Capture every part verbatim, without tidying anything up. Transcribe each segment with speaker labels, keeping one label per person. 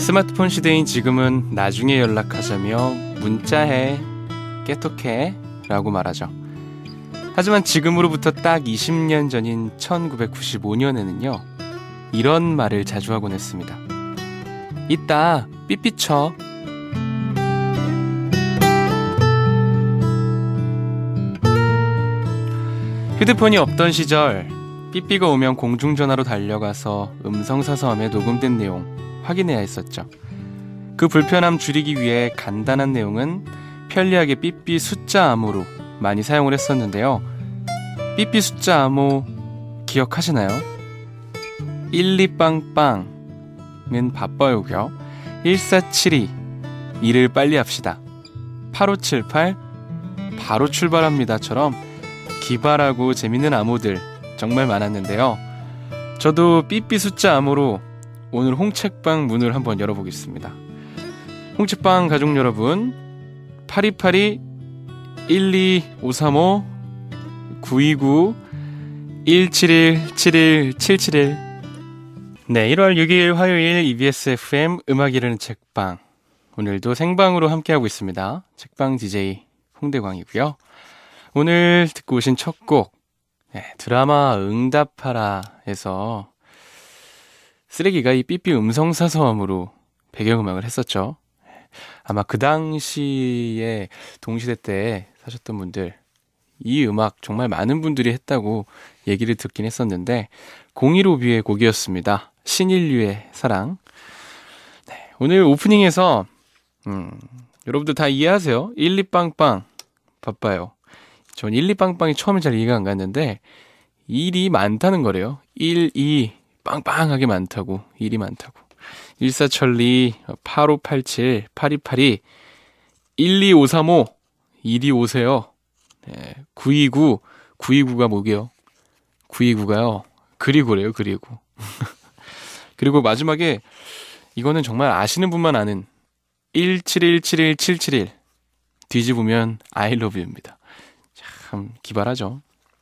Speaker 1: 스마트폰 시대인 지금은 나중에 연락하자며 문자해, 깨톡해 라고 말하죠. 하지만 지금으로부터 딱 이십 년 전인 천구백구십오 년에는요 이런 말을 자주 하곤 했습니다. 이따 삐삐쳐. 휴대폰이 없던 시절 삐삐가 오면 공중전화로 달려가서 음성사서함에 녹음된 내용 확인해야 했었죠. 그 불편함 줄이기 위해 간단한 내용은 편리하게 삐삐 숫자 암호로 많이 사용을 했었는데요. 삐삐 숫자 암호 기억하시나요? 일이빵빵은 바빠요고요. 일사칠이 일을 빨리 합시다. 팔오칠팔 바로 출발합니다처럼 기발하고 재밌는 암호들 정말 많았는데요. 저도 삐삐 숫자 암호로 오늘 홍책방 문을 한번 열어보겠습니다. 홍책방 가족 여러분, 팔이팔이 일이오삼오 구이구 일칠일 칠일 칠칠일. 네, 일월 육일 화요일 이비에스 에프엠 음악 이르는 책방, 오늘도 생방으로 함께하고 있습니다. 책방 디제이 홍대광이고요. 오늘 듣고 오신 첫 곡, 네, 드라마 응답하라에서 쓰레기가 이 삐삐 음성사서함으로 배경음악을 했었죠. 아마 그 당시에 동시대 때 사셨던 분들 이 음악 정말 많은 분들이 했다고 얘기를 듣긴 했었는데 공일오비의 곡이었습니다. 신인류의 사랑. 네, 오늘 오프닝에서 음, 여러분들 다 이해하세요? 일이빵빵 바빠요. 전 일이빵빵이 처음에 잘 이해가 안 갔는데 일이 많다는 거래요. 일, 이 빵빵하게 많다고, 일이 많다고. 일사천리, 팔오팔칠, 팔이팔이, 일이오삼오, 일이 오세요. 네, 구이구, 구이구가 뭐게요? 구이구가요, 그리고래요, 그리고. 그리고 마지막에, 이거는 정말 아시는 분만 아는 일칠일칠일 칠칠일, 뒤집으면 I love you입니다. 참 기발하죠.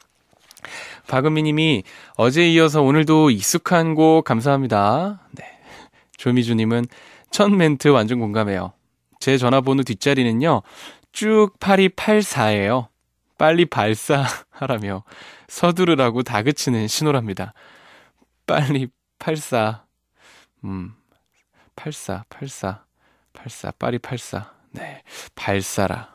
Speaker 1: 박은미님이 어제에 이어서 오늘도 익숙한 곡 감사합니다. 네. 조미주님은 첫 멘트 완전 공감해요. 제 전화번호 뒷자리는요 쭉 팔이팔사예요. 빨리 발사하라며 서두르라고 다그치는 신호랍니다. 빨리 팔사, 음, 팔사, 팔사, 팔사, 빨리 팔사. 네, 발사라.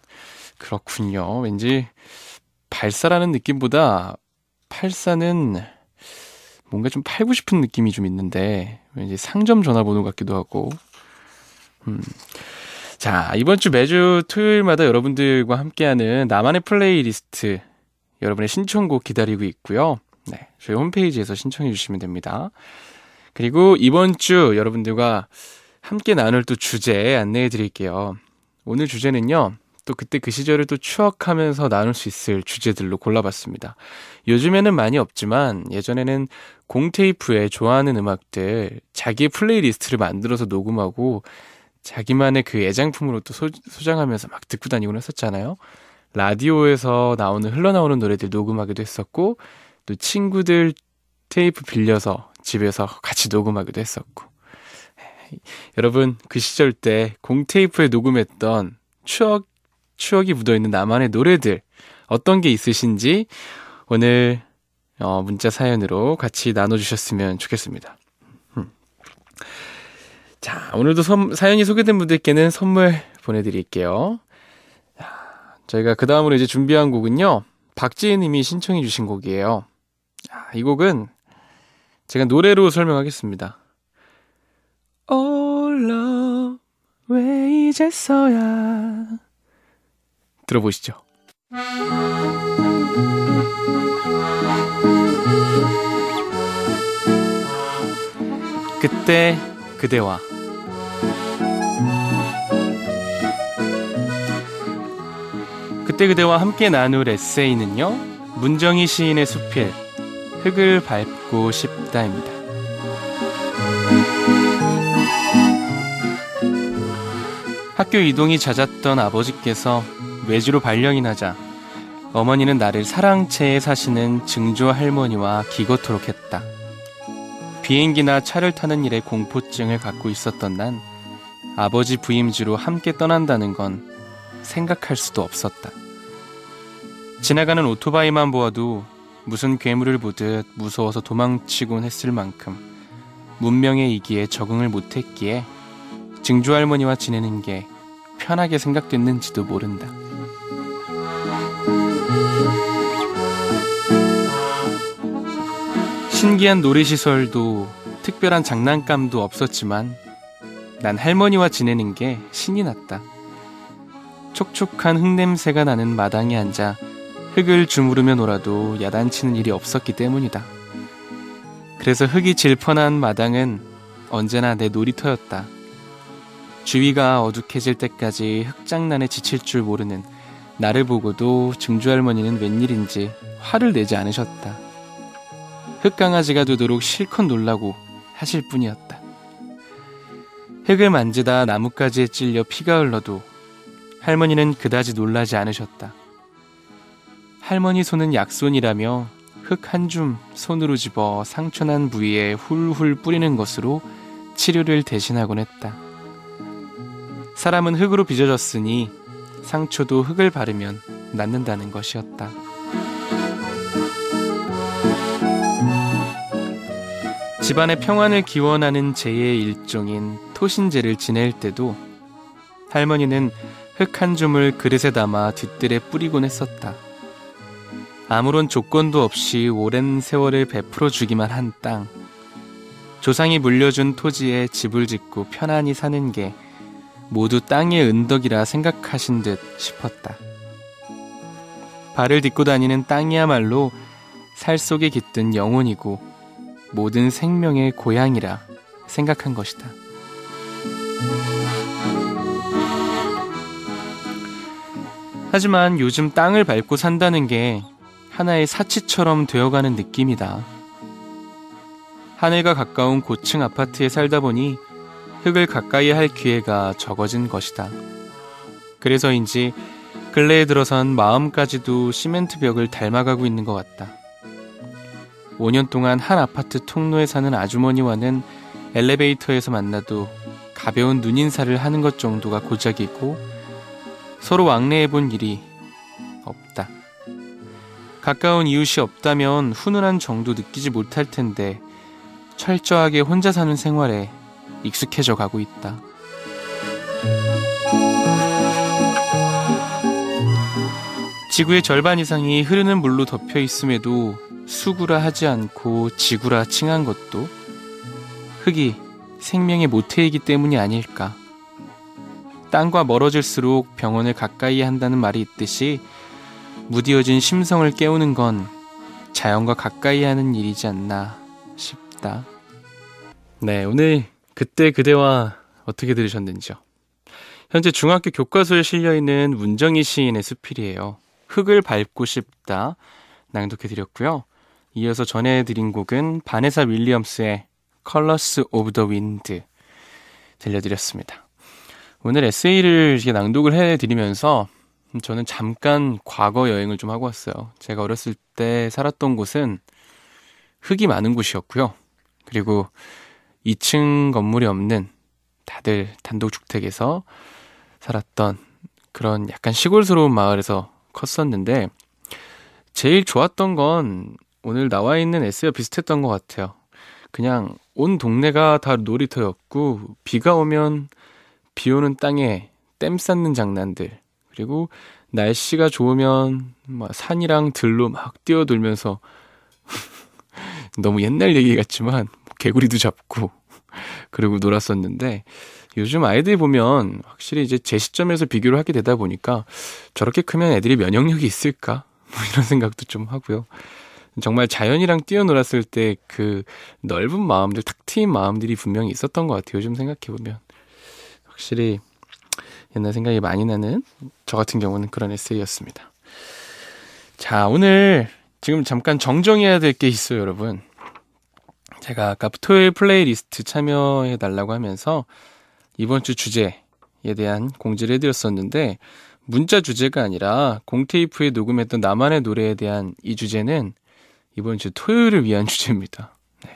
Speaker 1: 그렇군요. 왠지 발사라는 느낌보다 팔사는 뭔가 좀 팔고 싶은 느낌이 좀 있는데 왠지 상점 전화번호 같기도 하고. 음. 자, 이번 주 매주 토요일마다 여러분들과 함께하는 나만의 플레이리스트, 여러분의 신청곡 기다리고 있고요. 네, 저희 홈페이지에서 신청해 주시면 됩니다. 그리고 이번 주 여러분들과 함께 나눌 또 주제 안내해 드릴게요. 오늘 주제는요, 또 그때 그 시절을 또 추억하면서 나눌 수 있을 주제들로 골라봤습니다. 요즘에는 많이 없지만 예전에는 공테이프에 좋아하는 음악들 자기의 플레이리스트를 만들어서 녹음하고 자기만의 그 애장품으로 또 소, 소장하면서 막 듣고 다니곤 했었잖아요. 라디오에서 나오는 흘러나오는 노래들 녹음하기도 했었고 또 친구들 테이프 빌려서 집에서 같이 녹음하기도 했었고. 여러분 그 시절 때 공테이프에 녹음했던 추억 추억이 묻어있는 나만의 노래들 어떤 게 있으신지 오늘 어, 문자 사연으로 같이 나눠주셨으면 좋겠습니다. 음. 자, 오늘도 선, 사연이 소개된 분들께는 선물 보내드릴게요. 자, 저희가 그 다음으로 이제 준비한 곡은요, 박지혜 님이 신청해 주신 곡이에요. 자, 이 곡은 제가 노래로 설명하겠습니다. Oh love, 왜 이제서야. 들어보시죠. 그때 그대와. 그때 그대와 함께 나눌 에세이는요, 문정희 시인의 수필 흙을 밟고 싶다입니다. 학교 이동이 잦았던 아버지께서 외지로 발령이 나자 어머니는 나를 사랑채에 사시는 증조 할머니와 기거토록 했다. 비행기나 차를 타는 일에 공포증을 갖고 있었던 난 아버지 부임지로 함께 떠난다는 건 생각할 수도 없었다. 지나가는 오토바이만 보아도 무슨 괴물을 보듯 무서워서 도망치곤 했을 만큼 문명의 이기에 적응을 못했기에 증조할머니와 지내는 게 편하게 생각됐는지도 모른다. 신기한 놀이시설도 특별한 장난감도 없었지만 난 할머니와 지내는 게 신이 났다. 촉촉한 흙냄새가 나는 마당에 앉아 흙을 주무르며 놀아도 야단치는 일이 없었기 때문이다. 그래서 흙이 질펀한 마당은 언제나 내 놀이터였다. 주위가 어둑해질 때까지 흙장난에 지칠 줄 모르는 나를 보고도 증조할머니는 웬일인지 화를 내지 않으셨다. 흙강아지가 되도록 실컷 놀라고 하실 뿐이었다. 흙을 만지다 나뭇가지에 찔려 피가 흘러도 할머니는 그다지 놀라지 않으셨다. 할머니 손은 약손이라며 흙 한 줌 손으로 집어 상처난 부위에 훌훌 뿌리는 것으로 치료를 대신하곤 했다. 사람은 흙으로 빚어졌으니 상처도 흙을 바르면 낫는다는 것이었다. 집안의 평안을 기원하는 제의 일종인 토신제를 지낼 때도 할머니는 흙 한 줌을 그릇에 담아 뒤뜰에 뿌리곤 했었다. 아무런 조건도 없이 오랜 세월을 베풀어 주기만 한 땅, 조상이 물려준 토지에 집을 짓고 편안히 사는 게 모두 땅의 은덕이라 생각하신 듯 싶었다. 발을 딛고 다니는 땅이야말로 살 속에 깃든 영혼이고 모든 생명의 고향이라 생각한 것이다. 하지만 요즘 땅을 밟고 산다는 게 하나의 사치처럼 되어가는 느낌이다. 하늘과 가까운 고층 아파트에 살다 보니 흙을 가까이 할 기회가 적어진 것이다. 그래서인지 근래에 들어선 마음까지도 시멘트 벽을 닮아가고 있는 것 같다. 오 년 동안 한 아파트 통로에 사는 아주머니와는 엘리베이터에서 만나도 가벼운 눈인사를 하는 것 정도가 고작이고 서로 왕래해본 일이 없다. 가까운 이웃이 없다면 훈훈한 정도 느끼지 못할 텐데 철저하게 혼자 사는 생활에 익숙해져 가고 있다. 지구의 절반 이상이 흐르는 물로 덮여 있음에도 수구라 하지 않고 지구라 칭한 것도 흙이 생명의 모태이기 때문이 아닐까. 땅과 멀어질수록 병원을 가까이 한다는 말이 있듯이 무디어진 심성을 깨우는 건 자연과 가까이 하는 일이지 않나 싶다. 네, 오늘 그때 그대와 어떻게 들으셨는지요? 현재 중학교 교과서에 실려있는 문정희 시인의 수필이에요. 흙을 밟고 싶다 낭독해드렸고요. 이어서 전해드린 곡은 바네사 윌리엄스의 Colors of the Wind 들려드렸습니다. 오늘 에세이를 이렇게 낭독을 해드리면서 저는 잠깐 과거 여행을 좀 하고 왔어요. 제가 어렸을 때 살았던 곳은 흙이 많은 곳이었고요. 그리고 이 층 건물이 없는 다들 단독주택에서 살았던 그런 약간 시골스러운 마을에서 컸었는데 제일 좋았던 건 오늘 나와 있는 에세이와 비슷했던 것 같아요. 그냥 온 동네가 다 놀이터였고 비가 오면 비 오는 땅에 댐 쌓는 장난들, 그리고 날씨가 좋으면 막 산이랑 들로 막 뛰어돌면서 너무 옛날 얘기 같지만 개구리도 잡고 그리고 놀았었는데 요즘 아이들 보면 확실히 이제 제 시점에서 비교를 하게 되다 보니까 저렇게 크면 애들이 면역력이 있을까? 뭐 이런 생각도 좀 하고요. 정말 자연이랑 뛰어놀았을 때 그 넓은 마음들, 탁 트인 마음들이 분명히 있었던 것 같아요. 요즘 생각해보면. 확실히 옛날 생각이 많이 나는 저 같은 경우는 그런 에세이였습니다. 자, 오늘 지금 잠깐 정정해야 될 게 있어요, 여러분. 제가 아까 토요일 플레이리스트 참여해달라고 하면서 이번 주 주제에 대한 공지를 해드렸었는데 문자 주제가 아니라 공테이프에 녹음했던 나만의 노래에 대한 이 주제는 이번 주 토요일을 위한 주제입니다. 네.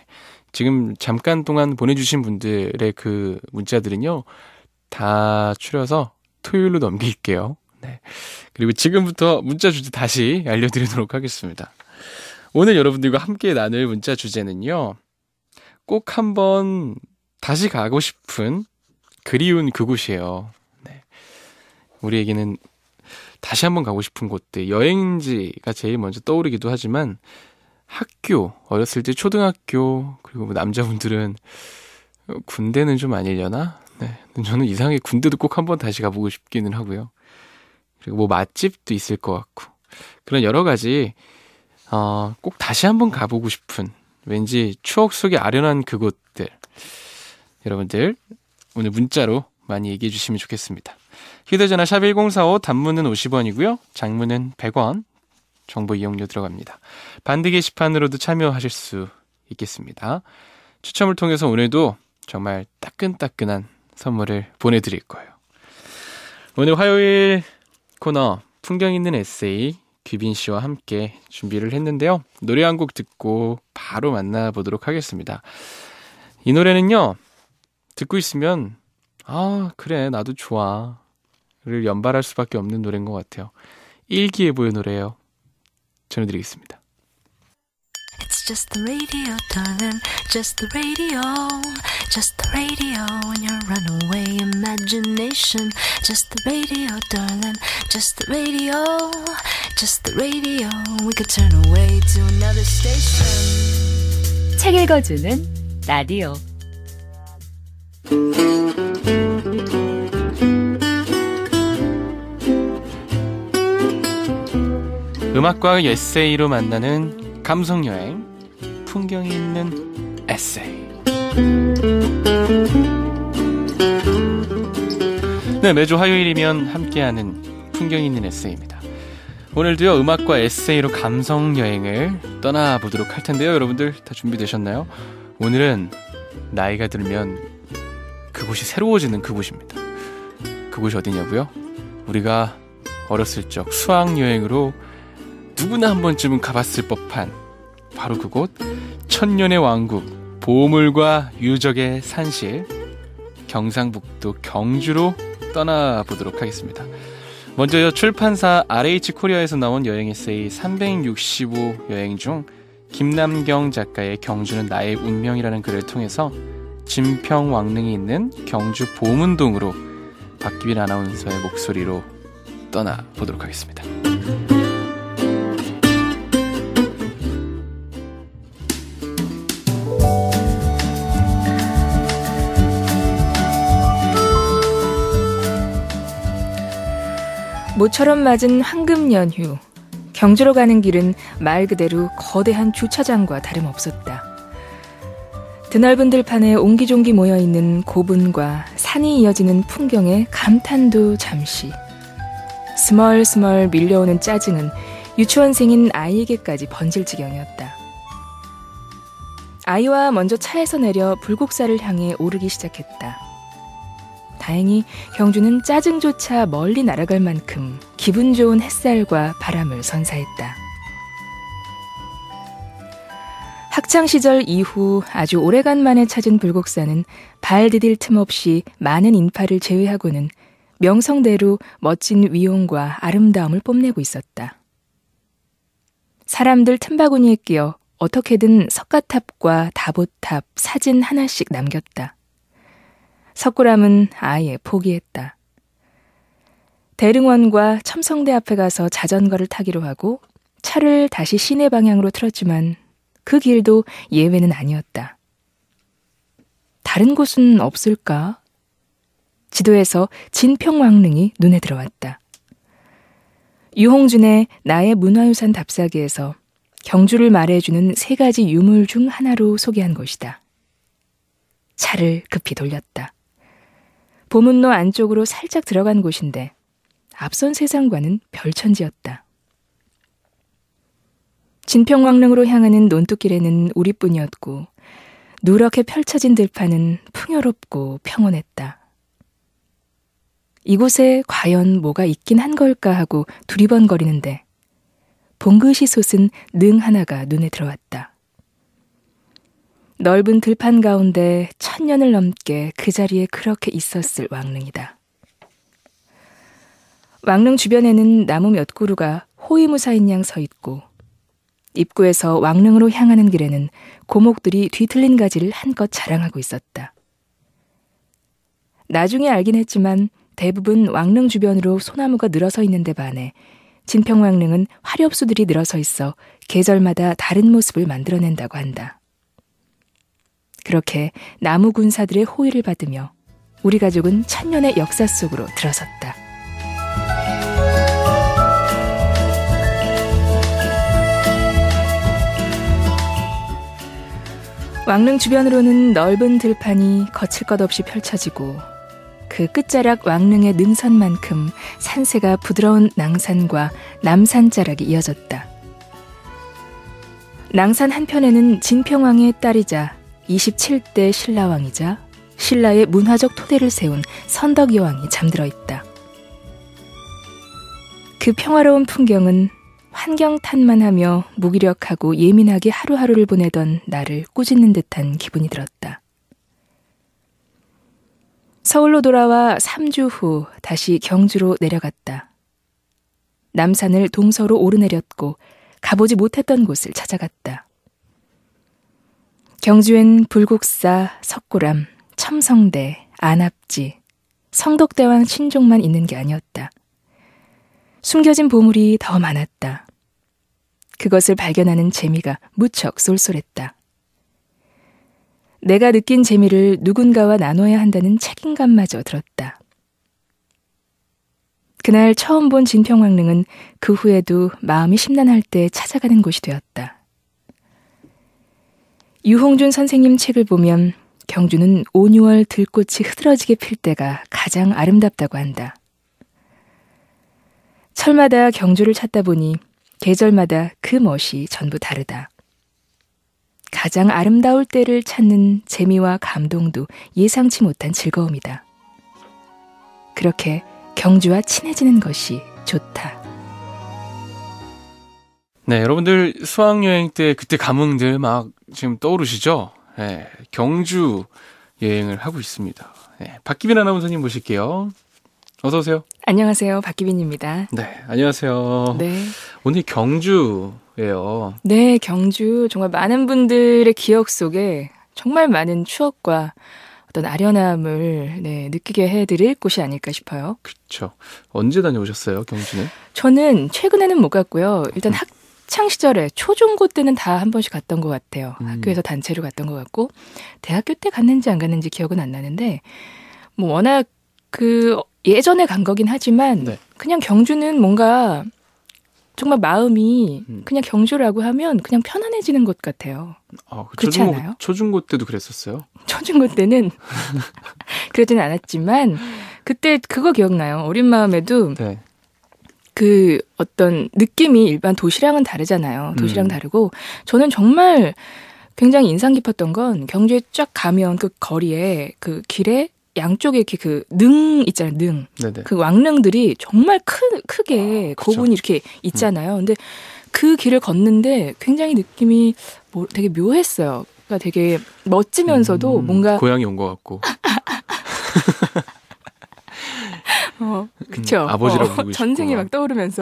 Speaker 1: 지금 잠깐 동안 보내주신 분들의 그 문자들은요, 다 추려서 토요일로 넘길게요. 네. 그리고 지금부터 문자 주제 다시 알려드리도록 하겠습니다. 오늘 여러분들과 함께 나눌 문자 주제는요, 꼭 한번 다시 가고 싶은 그리운 그곳이에요. 네. 우리에게는 다시 한번 가고 싶은 곳들, 여행지가 제일 먼저 떠오르기도 하지만 학교, 어렸을 때 초등학교, 그리고 뭐 남자분들은 군대는 좀 아니려나? 네. 저는 이상하게 군대도 꼭 한번 다시 가보고 싶기는 하고요. 그리고 뭐 맛집도 있을 것 같고, 그런 여러 가지 어, 꼭 다시 한번 가보고 싶은, 왠지 추억 속에 아련한 그곳들, 여러분들 오늘 문자로 많이 얘기해 주시면 좋겠습니다. 휴대전화 샵 일공사오, 단문은 오십 원이고요 장문은 백 원, 정보 이용료 들어갑니다. 반드 게시판으로도 참여하실 수 있겠습니다. 추첨을 통해서 오늘도 정말 따끈따끈한 선물을 보내드릴 거예요. 오늘 화요일 코너 풍경 있는 에세이, 규빈 씨와 함께 준비를 했는데요. 노래 한 곡 듣고 바로 만나보도록 하겠습니다. 이 노래는요, 듣고 있으면 아 그래 나도 좋아 를 연발할 수밖에 없는 노래인 것 같아요. 일기예보의 노래예요. 전해드리겠습니다.
Speaker 2: It's just the radio, darling. Just the radio. Just the radio and your runaway imagination. Just the radio, darling. Just the radio. Just the radio. We could turn away to another station.
Speaker 3: 책 읽어주는 라디오.
Speaker 1: 음악과 에세이로 만나는 감성여행, 풍경이 있는 에세이. 네, 매주 화요일이면 함께하는 풍경이 있는 에세이입니다. 오늘도요, 음악과 에세이로 감성여행을 떠나보도록 할 텐데요. 여러분들 다 준비되셨나요? 오늘은 나이가 들면 그곳이 새로워지는 그곳입니다. 그곳이 어디냐고요? 우리가 어렸을 적 수학여행으로 누구나 한 번쯤은 가봤을 법한 바로 그곳, 천년의 왕국, 보물과 유적의 산실, 경상북도 경주로 떠나보도록 하겠습니다. 먼저요, 출판사 알에이치 코리아에서 나온 여행 에세이 삼백육십오 여행 중 김남경 작가의 경주는 나의 운명이라는 글을 통해서 진평왕릉이 있는 경주 보문동으로 박기빈 아나운서의 목소리로 떠나보도록 하겠습니다.
Speaker 4: 모처럼 맞은 황금 연휴, 경주로 가는 길은 말 그대로 거대한 주차장과 다름없었다. 드넓은 들판에 옹기종기 모여있는 고분과 산이 이어지는 풍경에 감탄도 잠시. 스멀스멀 밀려오는 짜증은 유치원생인 아이에게까지 번질 지경이었다. 아이와 먼저 차에서 내려 불국사를 향해 오르기 시작했다. 다행히 경주는 짜증조차 멀리 날아갈 만큼 기분 좋은 햇살과 바람을 선사했다. 학창시절 이후 아주 오래간만에 찾은 불국사는 발 디딜 틈 없이 많은 인파를 제외하고는 명성대로 멋진 위용과 아름다움을 뽐내고 있었다. 사람들 틈바구니에 끼어 어떻게든 석가탑과 다보탑 사진 하나씩 남겼다. 석굴암은 아예 포기했다. 대릉원과 첨성대 앞에 가서 자전거를 타기로 하고 차를 다시 시내 방향으로 틀었지만 그 길도 예외는 아니었다. 다른 곳은 없을까? 지도에서 진평왕릉이 눈에 들어왔다. 유홍준의 나의 문화유산 답사기에서 경주를 말해주는 세 가지 유물 중 하나로 소개한 곳이다. 차를 급히 돌렸다. 보문로 안쪽으로 살짝 들어간 곳인데 앞선 세상과는 별천지였다. 진평왕릉으로 향하는 논뚝길에는 우리뿐이었고 누렇게 펼쳐진 들판은 풍요롭고 평온했다. 이곳에 과연 뭐가 있긴 한 걸까 하고 두리번거리는데 봉긋이 솟은 능 하나가 눈에 들어왔다. 넓은 들판 가운데 천년을 넘게 그 자리에 그렇게 있었을 왕릉이다. 왕릉 주변에는 나무 몇 그루가 호위무사인 양 서 있고 입구에서 왕릉으로 향하는 길에는 고목들이 뒤틀린 가지를 한껏 자랑하고 있었다. 나중에 알긴 했지만 대부분 왕릉 주변으로 소나무가 늘어서 있는데 반해 진평왕릉은 화렵수들이 늘어서 있어 계절마다 다른 모습을 만들어낸다고 한다. 그렇게 나무 군사들의 호의를 받으며 우리 가족은 천년의 역사 속으로 들어섰다. 왕릉 주변으로는 넓은 들판이 거칠 것 없이 펼쳐지고 그 끝자락 왕릉의 능선만큼 산세가 부드러운 낭산과 남산자락이 이어졌다. 낭산 한편에는 진평왕의 딸이자 이십칠 대 신라왕이자 신라의 문화적 토대를 세운 선덕여왕이 잠들어 있다. 그 평화로운 풍경은 환경탄만 하며 무기력하고 예민하게 하루하루를 보내던 나를 꾸짖는 듯한 기분이 들었다. 서울로 돌아와 삼 주 후 다시 경주로 내려갔다. 남산을 동서로 오르내렸고 가보지 못했던 곳을 찾아갔다. 경주엔 불국사, 석굴암, 첨성대, 안압지, 성덕대왕 신종만 있는 게 아니었다. 숨겨진 보물이 더 많았다. 그것을 발견하는 재미가 무척 쏠쏠했다. 내가 느낀 재미를 누군가와 나눠야 한다는 책임감마저 들었다. 그날 처음 본 진평왕릉은 그 후에도 마음이 심란할 때 찾아가는 곳이 되었다. 유홍준 선생님 책을 보면 경주는 오, 유월 들꽃이 흐드러지게 필 때가 가장 아름답다고 한다. 철마다 경주를 찾다 보니 계절마다 그 멋이 전부 다르다. 가장 아름다울 때를 찾는 재미와 감동도 예상치 못한 즐거움이다. 그렇게 경주와 친해지는 것이 좋다.
Speaker 1: 네, 여러분들 수학여행 때 그때 감흥들 막 지금 떠오르시죠? 네, 경주 여행을 하고 있습니다. 네, 박기빈 아나운서님 모실게요. 어서 오세요.
Speaker 4: 안녕하세요. 박기빈입니다.
Speaker 1: 네, 안녕하세요.
Speaker 4: 네.
Speaker 1: 오늘 경주예요.
Speaker 4: 네, 경주 정말 많은 분들의 기억 속에 정말 많은 추억과 어떤 아련함을 네, 느끼게 해드릴 곳이 아닐까 싶어요.
Speaker 1: 그렇죠. 언제 다녀오셨어요, 경주는?
Speaker 4: 저는 최근에는 못 갔고요. 일단 음. 학창 시절에 초중고 때는 다 한 번씩 갔던 것 같아요. 음. 학교에서 단체로 갔던 것 같고 대학교 때 갔는지 안 갔는지 기억은 안 나는데 뭐 워낙 그 예전에 간 거긴 하지만 네. 그냥 경주는 뭔가 정말 마음이 음. 그냥 경주라고 하면 그냥 편안해지는 것 같아요. 아, 그 그렇지
Speaker 1: 초중고,
Speaker 4: 않아요?
Speaker 1: 초중고 때도 그랬었어요?
Speaker 4: 초중고 때는 그러지는 않았지만 그때 그거 기억나요. 어린 마음에도 네. 그 어떤 느낌이 일반 도시랑은 다르잖아요. 도시랑 음. 다르고 저는 정말 굉장히 인상 깊었던 건 경주에 쫙 가면 그 거리에 그 길에 양쪽에 이렇게 그 능 있잖아요, 능. 네네. 그 왕릉들이 정말 크, 크게 아, 고분이 이렇게 있잖아요. 근데 그 길을 걷는데 굉장히 느낌이 뭐 되게 묘했어요. 그러니까 되게 멋지면서도 음, 뭔가.
Speaker 1: 고향이 온 것 같고.
Speaker 4: 어, 그쵸.
Speaker 1: 음, 아버지라고
Speaker 4: 어,
Speaker 1: 부르고
Speaker 4: 전생이 막 떠오르면서.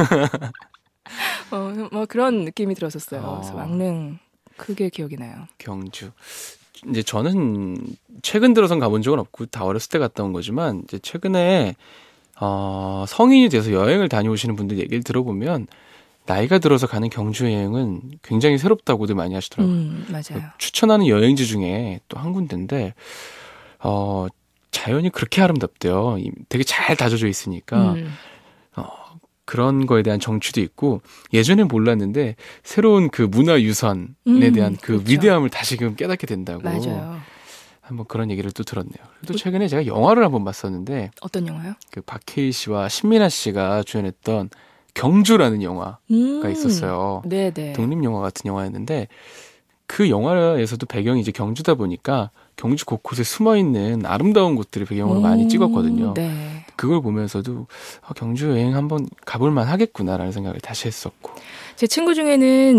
Speaker 4: 어, 뭐 그런 느낌이 들었었어요. 어. 그래서 왕릉 크게 기억이 나요.
Speaker 1: 경주. 이제 저는 최근 들어선 가본 적은 없고 다 어렸을 때 갔다 온 거지만 이제 최근에 어, 성인이 돼서 여행을 다녀오시는 분들 얘기를 들어보면 나이가 들어서 가는 경주 여행은 굉장히 새롭다고들 많이 하시더라고요.
Speaker 4: 음, 맞아요.
Speaker 1: 추천하는 여행지 중에 또 한 군데인데 어, 자연이 그렇게 아름답대요. 되게 잘 다져져 있으니까 음. 어, 그런 거에 대한 정취도 있고 예전엔 몰랐는데 새로운 그 문화유산에
Speaker 4: 음,
Speaker 1: 대한 그
Speaker 4: 그렇죠.
Speaker 1: 위대함을 다시금 깨닫게 된다고.
Speaker 4: 맞아요.
Speaker 1: 한번 그런 얘기를 또 들었네요. 또 최근에 제가 영화를 한번 봤었는데
Speaker 4: 어떤 영화요?
Speaker 1: 그 박해일 씨와 신민아 씨가 주연했던 경주라는 영화가 음, 있었어요.
Speaker 4: 네네.
Speaker 1: 독립영화 같은 영화였는데 그 영화에서도 배경이 이제 경주다 보니까 경주 곳곳에 숨어있는 아름다운 곳들을 배경으로 오, 많이 찍었거든요.
Speaker 4: 네.
Speaker 1: 그걸 보면서도 아, 경주 여행 한번 가볼만 하겠구나라는 생각을 다시 했었고.
Speaker 4: 제 친구 중에는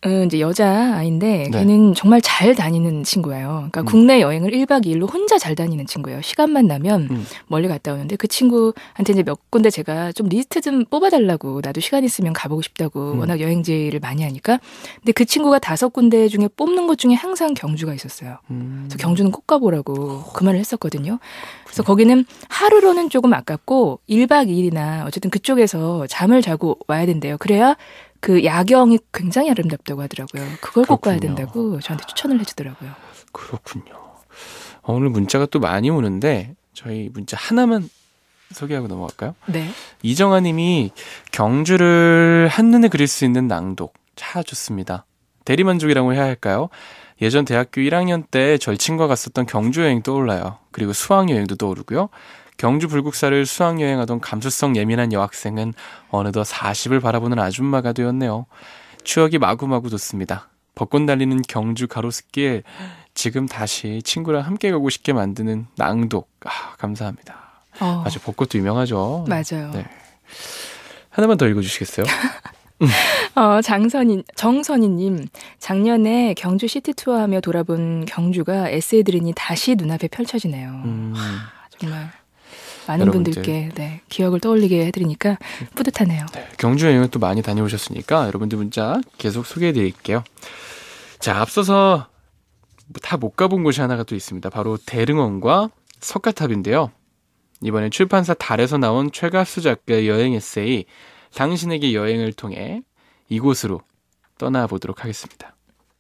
Speaker 4: 어, 이제 여자아이인데
Speaker 1: 네.
Speaker 4: 걔는 정말 잘 다니는 친구예요. 그러니까
Speaker 1: 음.
Speaker 4: 국내 여행을 일박 이일로 혼자 잘 다니는 친구예요. 시간만 나면
Speaker 1: 음.
Speaker 4: 멀리 갔다 오는데 그 친구한테 이제 몇 군데 제가 좀 리스트 좀 뽑아달라고 나도 시간 있으면 가보고 싶다고
Speaker 1: 음.
Speaker 4: 워낙 여행지를 많이 하니까 근데 그 친구가 다섯 군데 중에 뽑는 것 중에 항상 경주가 있었어요.
Speaker 1: 음.
Speaker 4: 그래서 경주는 꼭 가보라고 그 말을 했었거든요. 그래서 거기는 하루로는 조금 아깝고 일박 이일이나 어쨌든 그쪽에서 잠을 자고 와야 된대요. 그래야 그 야경이 굉장히 아름답다고 하더라고요. 그걸 꼭 가야
Speaker 1: 그렇군요.
Speaker 4: 된다고 저한테 추천을 해주더라고요.
Speaker 1: 그렇군요. 어, 오늘 문자가 또 많이 오는데 저희 문자 하나만 소개하고 넘어갈까요?
Speaker 4: 네.
Speaker 1: 이정아 님이 경주를 한눈에 그릴 수 있는 낭독 차 좋습니다. 대리만족이라고 해야 할까요? 예전 대학교 일 학년 때 절친과 갔었던 경주 여행 떠올라요. 그리고 수학 여행도 떠오르고요. 경주 불국사를 수학여행하던 감수성 예민한 여학생은 어느덧 사십을 바라보는 아줌마가 되었네요. 추억이 마구마구 돋습니다. 벚꽃 날리는 경주 가로수길 지금 다시 친구랑 함께 가고 싶게 만드는 낭독. 아, 감사합니다.
Speaker 4: 어,
Speaker 1: 아주 벚꽃도 유명하죠.
Speaker 4: 맞아요.
Speaker 1: 네. 하나만 더 읽어주시겠어요?
Speaker 4: 어, 장선인, 정선희님, 작년에 경주 시티 투어하며 돌아본 경주가 에세이 들으니 다시 눈앞에 펼쳐지네요.
Speaker 1: 음,
Speaker 4: 정말 많은
Speaker 1: 여러분들.
Speaker 4: 분들께 네, 기억을 떠올리게 해드리니까 뿌듯하네요.
Speaker 1: 네, 경주 여행을 또 많이 다녀오셨으니까 여러분들 문자 계속 소개해드릴게요. 자, 앞서서 다 못 가본 곳이 하나가 또 있습니다. 바로 대릉원과 석가탑인데요. 이번엔 출판사 달에서 나온 최가수 작가의 여행 에세이 당신에게 여행을 통해 이곳으로 떠나보도록 하겠습니다.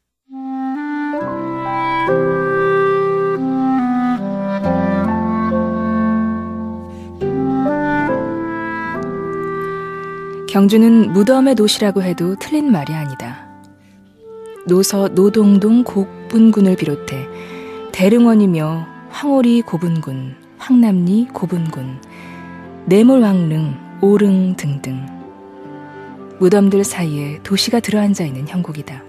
Speaker 4: 경주는 무덤의 도시라고 해도 틀린 말이 아니다. 노서 노동동 고분군을 비롯해 대릉원이며 황오리 고분군, 황남리 고분군, 내몰왕릉, 오릉 등등 무덤들 사이에 도시가 들어앉아 있는 형국이다.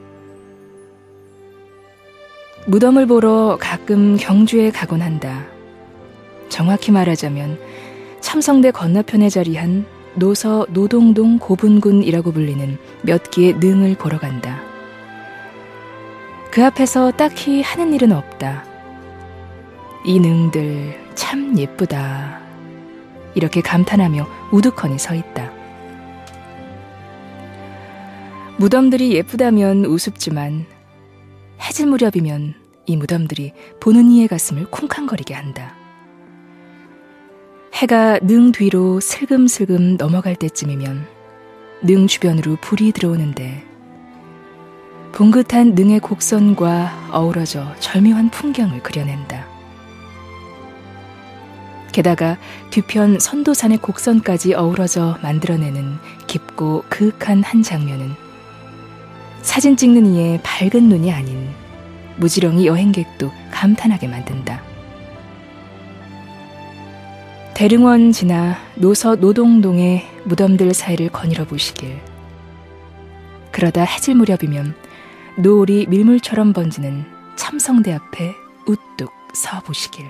Speaker 4: 무덤을 보러 가끔 경주에 가곤 한다. 정확히 말하자면 첨성대 건너편에 자리한 노서 노동동 고분군이라고 불리는 몇 개의 능을 보러 간다. 그 앞에서 딱히 하는 일은 없다. 이 능들 참 예쁘다. 이렇게 감탄하며 우두커니 서 있다. 무덤들이 예쁘다면 우습지만 해질 무렵이면 이 무덤들이 보는 이의 가슴을 쿵쾅거리게 한다. 해가 능 뒤로 슬금슬금 넘어갈 때쯤이면 능 주변으로 불이 들어오는데 봉긋한 능의 곡선과 어우러져 절묘한 풍경을 그려낸다. 게다가 뒤편 선도산의 곡선까지 어우러져 만들어내는 깊고 그윽한 한 장면은 사진 찍는 이의 밝은 눈이 아닌 무지렁이 여행객도 감탄하게 만든다. 대릉원 지나 노서 노동동의 무덤들 사이를 거닐어 보시길. 그러다 해질 무렵이면 노을이 밀물처럼 번지는 첨성대 앞에 우뚝 서 보시길.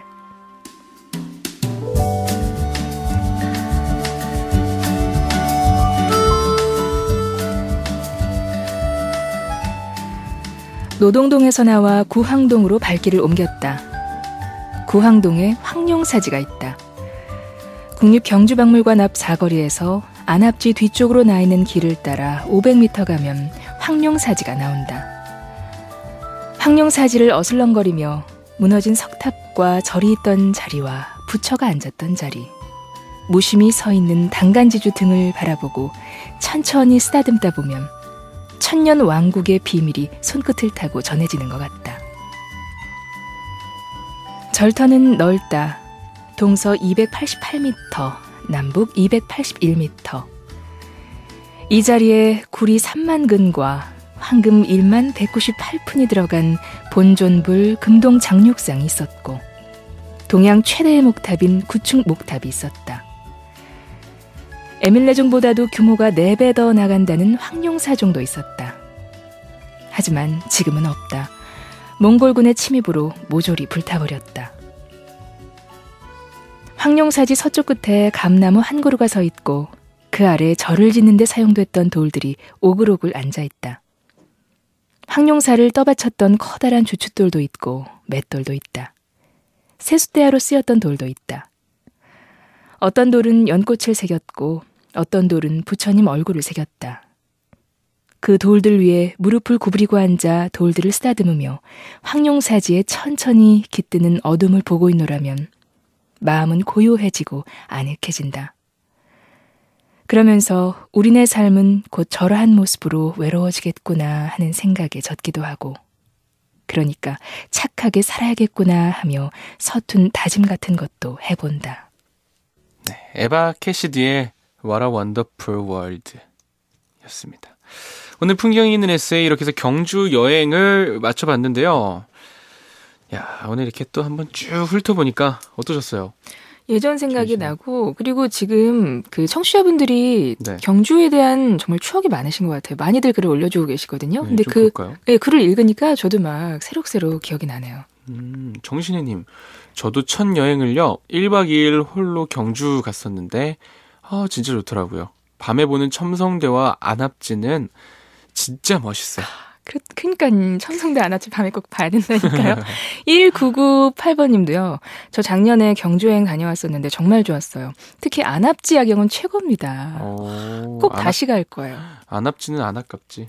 Speaker 4: 노동동에서 나와 구항동으로 발길을 옮겼다. 구항동에 황룡사지가 있다. 국립경주박물관 앞 사거리에서 안압지 뒤쪽으로 나 있는 길을 따라 오백 미터 가면 황룡사지가 나온다. 황룡사지를 어슬렁거리며 무너진 석탑과 절이 있던 자리와 부처가 앉았던 자리, 무심히 서 있는 당간지주 등을 바라보고 천천히 쓰다듬다 보면 천년 왕국의 비밀이 손끝을 타고 전해지는 것 같다. 절터는 넓다. 동서 이백팔십팔 미터, 남북 이백팔십일 미터. 이 자리에 구리 삼만 근과 황금 일만 백구십팔 푼이 들어간 본존불 금동 장육상이 있었고 동양 최대의 목탑인 구층 목탑이 있었다. 에밀레종보다도 규모가 네 배 더 나간다는 황룡사종도 있었다. 하지만 지금은 없다. 몽골군의 침입으로 모조리 불타버렸다. 황룡사지 서쪽 끝에 감나무 한 그루가 서 있고 그 아래 절을 짓는 데 사용됐던 돌들이 오글오글 앉아있다. 황룡사를 떠받쳤던 커다란 주춧돌도 있고 맷돌도 있다. 세숫대야로 쓰였던 돌도 있다. 어떤 돌은 연꽃을 새겼고 어떤 돌은 부처님 얼굴을 새겼다. 그 돌들 위에 무릎을 구부리고 앉아 돌들을 쓰다듬으며 황룡사지에 천천히 깃드는 어둠을 보고 있노라면 마음은 고요해지고 아늑해진다. 그러면서 우리네 삶은 곧 저러한 모습으로 외로워지겠구나 하는 생각에 젖기도 하고, 그러니까 착하게 살아야겠구나 하며 서툰 다짐 같은 것도 해본다.
Speaker 1: 네, 에바 캐시디의 What a Wonderful World 였습니다. 오늘 풍경이 있는 에세이 이렇게 해서 경주 여행을 마쳐봤는데요. 야, 오늘 이렇게 또 한번 쭉 훑어보니까 어떠셨어요?
Speaker 4: 예전 생각이
Speaker 1: 잠시만요.
Speaker 4: 나고, 그리고 지금 그 청취자분들이
Speaker 1: 네.
Speaker 4: 경주에 대한 정말 추억이 많으신 것 같아요. 많이들 글을 올려주고 계시거든요.
Speaker 1: 네,
Speaker 4: 근데
Speaker 1: 좀
Speaker 4: 그
Speaker 1: 볼까요?
Speaker 4: 네, 글을 읽으니까 저도 막 새록새록 기억이 나네요.
Speaker 1: 음, 정신혜님, 저도 첫 여행을요, 일박 이일 홀로 경주 갔었는데, 아, 진짜 좋더라고요. 밤에 보는 첨성대와 안압지는 진짜 멋있어요.
Speaker 4: 그, 그러니까 첨성대 안압지 밤에 꼭 봐야 된다니까요. 일구구팔 번님도요. 저 작년에 경주여행 다녀왔었는데 정말 좋았어요. 특히 안압지 야경은 최고입니다.
Speaker 1: 오,
Speaker 4: 꼭
Speaker 1: 안압,
Speaker 4: 다시 갈 거예요.
Speaker 1: 안압지는 안 아깝지.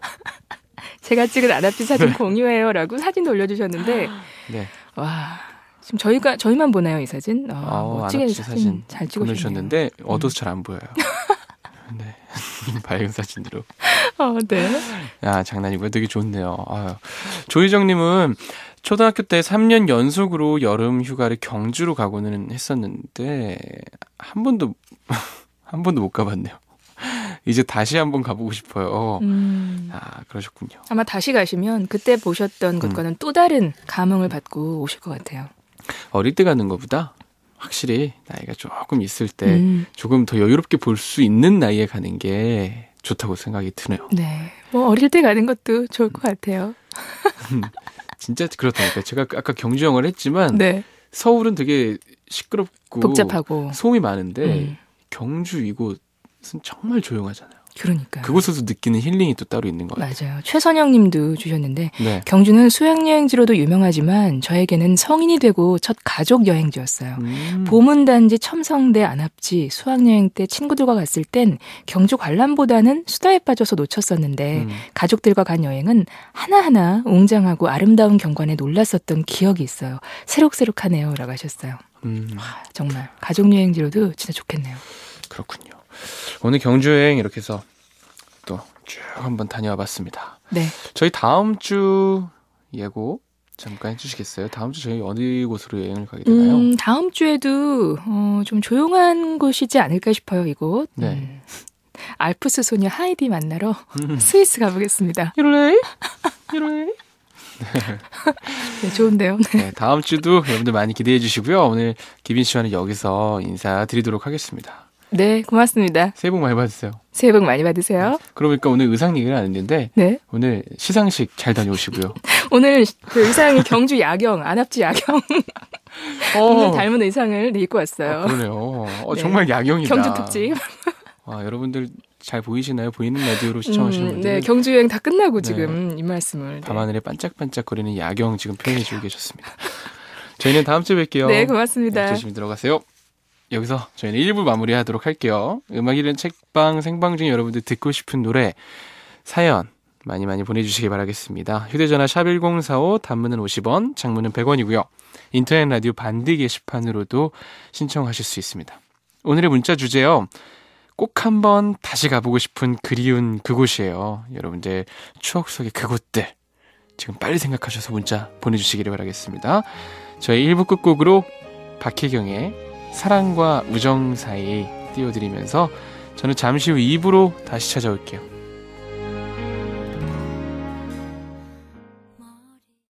Speaker 4: 제가 찍은 안압지 사진 공유해요라고 사진도 올려주셨는데
Speaker 1: 네.
Speaker 4: 와, 지금 저희가 저희만 보나요 이 사진? 아,
Speaker 1: 어,
Speaker 4: 멋지게
Speaker 1: 안압지
Speaker 4: 사진,
Speaker 1: 사진
Speaker 4: 잘 찍으셨네요.
Speaker 1: 보내주셨는데 어두워서 잘 안 보여요. 네. 밝은 사진으로.
Speaker 4: 어, 네.
Speaker 1: 야, 장난이고요. 되게 좋네요. 아유. 조희정님은 초등학교 때 삼 년 연속으로 여름 휴가를 경주로 가고는 했었는데 한 번도 한 번도 못 가봤네요. 이제 다시 한번 가보고 싶어요.
Speaker 4: 음,
Speaker 1: 아, 그러셨군요.
Speaker 4: 아마 다시 가시면 그때 보셨던 것과는 또 다른 감흥을 받고 오실 것 같아요.
Speaker 1: 어릴 때 가는 것보다 확실히 나이가 조금 있을 때
Speaker 4: 음,
Speaker 1: 조금 더 여유롭게 볼 수 있는 나이에 가는 게 좋다고 생각이 드네요.
Speaker 4: 네. 뭐 어릴 때 가는 것도 좋을 것 같아요.
Speaker 1: 진짜 그렇다니까. 제가 아까 경주 영화를 했지만
Speaker 4: 네.
Speaker 1: 서울은 되게 시끄럽고
Speaker 4: 복잡하고.
Speaker 1: 소음이 많은데
Speaker 4: 음,
Speaker 1: 경주 이곳은 정말 조용하잖아요.
Speaker 4: 그러니까요.
Speaker 1: 그곳에서 느끼는 힐링이 또 따로 있는 것 같아요.
Speaker 4: 맞아요. 최선영 님도 주셨는데
Speaker 1: 네.
Speaker 4: 경주는 수학여행지로도 유명하지만 저에게는 성인이 되고 첫 가족 여행지였어요.
Speaker 1: 음.
Speaker 4: 보문단지 첨성대 안압지 수학여행 때 친구들과 갔을 땐 경주 관람보다는 수다에 빠져서 놓쳤었는데
Speaker 1: 음.
Speaker 4: 가족들과 간 여행은 하나하나 웅장하고 아름다운 경관에 놀랐었던 기억이 있어요. 새록새록하네요 라고 하셨어요.
Speaker 1: 음,
Speaker 4: 정말 가족여행지로도 진짜 좋겠네요.
Speaker 1: 그렇군요. 오늘 경주 여행 이렇게 해서 또 쭉 한번 다녀와 봤습니다.
Speaker 4: 네.
Speaker 1: 저희 다음 주 예고 잠깐 해주시겠어요? 다음 주 저희 어디 곳으로 여행을 가게 되나요?
Speaker 4: 음, 다음 주에도 어, 좀 조용한 곳이지 않을까 싶어요, 이곳.
Speaker 1: 네.
Speaker 4: 음, 알프스 소녀 하이디 만나러
Speaker 1: 음.
Speaker 4: 스위스 가보겠습니다.
Speaker 1: 이러네? 이러네?
Speaker 4: 네, 좋은데요. 네.
Speaker 1: 네, 다음 주도 여러분들 많이 기대해 주시고요. 오늘 기빈 씨와는 여기서 인사드리도록 하겠습니다.
Speaker 4: 네, 고맙습니다.
Speaker 1: 새해 복 많이 받으세요.
Speaker 4: 새해 복 많이 받으세요.
Speaker 1: 그러니까 오늘 의상 얘기를 안 했는데
Speaker 4: 네.
Speaker 1: 오늘 시상식 잘 다녀오시고요.
Speaker 4: 오늘 그 의상이 경주 야경, 안압지 야경. 오늘 닮은 의상을 네, 입고 왔어요.
Speaker 1: 아, 그러네요. 어,
Speaker 4: 네.
Speaker 1: 정말 야경이다.
Speaker 4: 경주 특집.
Speaker 1: 와, 여러분들 잘 보이시나요? 보이는 라디오로 시청하시는
Speaker 4: 음,
Speaker 1: 분들.
Speaker 4: 네, 경주 여행 다 끝나고
Speaker 1: 네.
Speaker 4: 지금 이 말씀을. 네.
Speaker 1: 밤하늘에 반짝반짝거리는 야경 지금 표현해주고 계셨습니다. 저희는 다음 주에 뵐게요.
Speaker 4: 네, 고맙습니다.
Speaker 1: 네, 조심히 들어가세요. 여기서 저희는 일 부 마무리하도록 할게요. 음악 잃은 책방 생방 중에 여러분들 듣고 싶은 노래 사연 많이 많이 보내주시기 바라겠습니다. 휴대전화 샵 일공사오 단문은 오십 원 장문은 백 원이고요. 인터넷 라디오 반디 게시판으로도 신청하실 수 있습니다. 오늘의 문자 주제요. 꼭 한번 다시 가보고 싶은 그리운 그곳이에요. 여러분들 추억 속의 그곳들 지금 빨리 생각하셔서 문자 보내주시기를 바라겠습니다. 저희 일 부 끝곡으로 박혜경의 사랑과 우정 사이 띄워드리면서 저는 잠시 후 이 부로 다시 찾아올게요.